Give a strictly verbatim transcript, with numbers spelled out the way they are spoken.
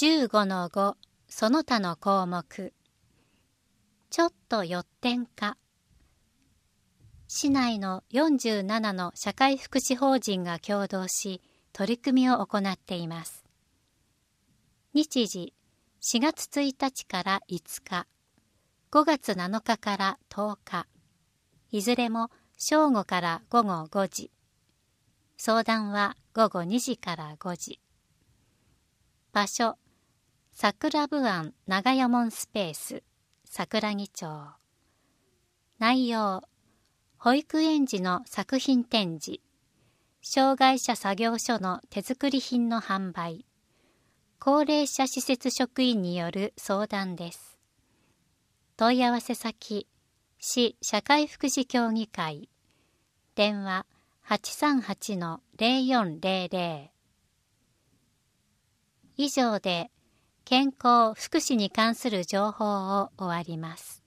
じゅうごのご その他の項目。ちょっとよってんか。市内のよんじゅうななの社会福祉法人が共同し、取り組みを行っています。日時、しがつついたちからいつか、ごがつなのかからとおか、いずれも正午からごごごじ。相談はごごにじからごじ。場所、桜部庵長屋門スペース、桜木町。内容、保育園児の作品展示、障害者作業所の手作り品の販売、高齢者施設職員による相談です。問い合わせ先、市社会福祉協議会、電話 はちさんはちのゼロよんゼロゼロ。以上で健康福祉に関する情報を終わります。